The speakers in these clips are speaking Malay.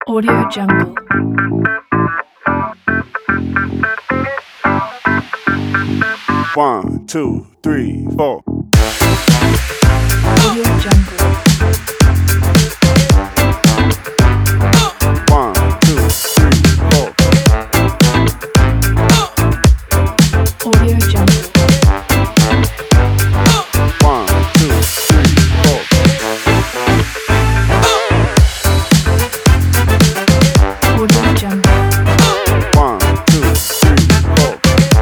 Audio Jungle. One, two, three, four. Audio Jungle. One, two, three, four. Audio Jungle. One, two, three, four. Audio Jungle. One, two, three, four.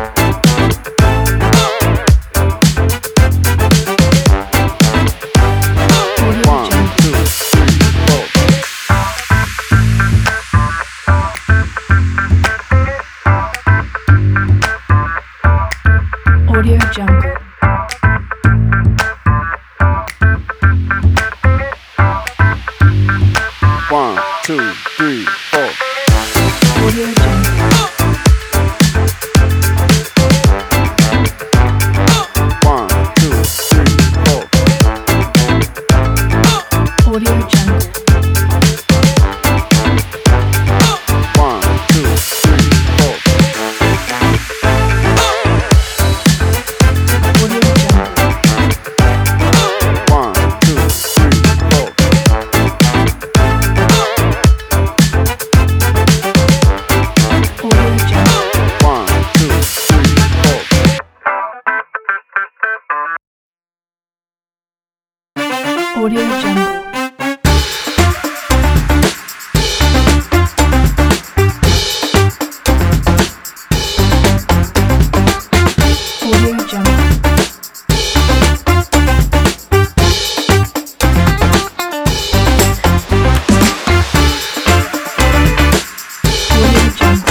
Audio One, Jungle. two, three, four. Audio Jungle. One, two, three, four. Audio Jungle. One, two, three, four. Audio Jungle. One, two, three, four. Audio Jungle. One, two, three, four. Audio Jungle. One, two, three, four. Audio Jungle. Audio Jungle. Audio Jungle.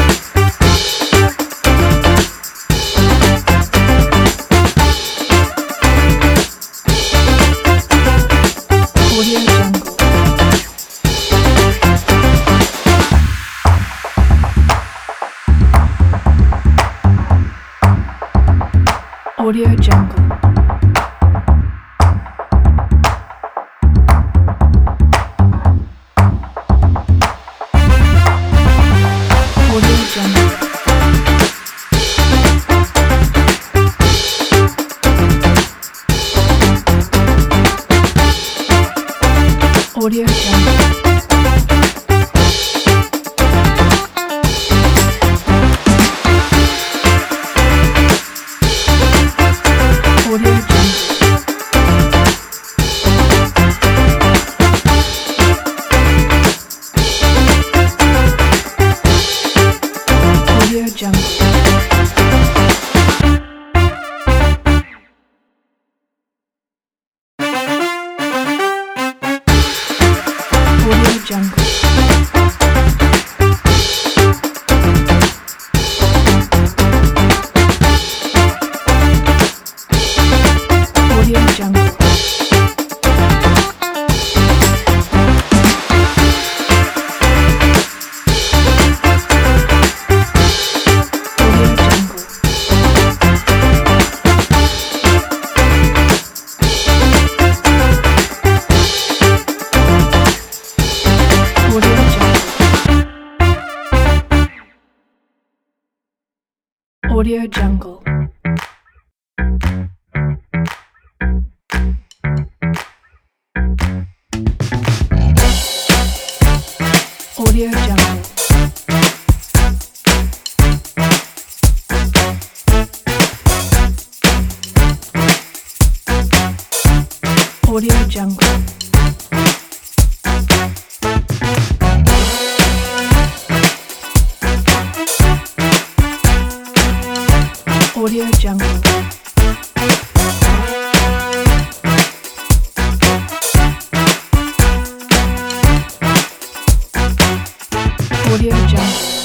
Audio Jungle. Audio Jungle. Audio Jungle. Audio Jungle. Audio Jungle. Audio Jungle. Audio Jungle. Audio Jungle. Audio Jungle. Audio Jungle. Audio Jungle. Audio Jungle. Audio Jungle. Audio Jungle. Audio Jungle.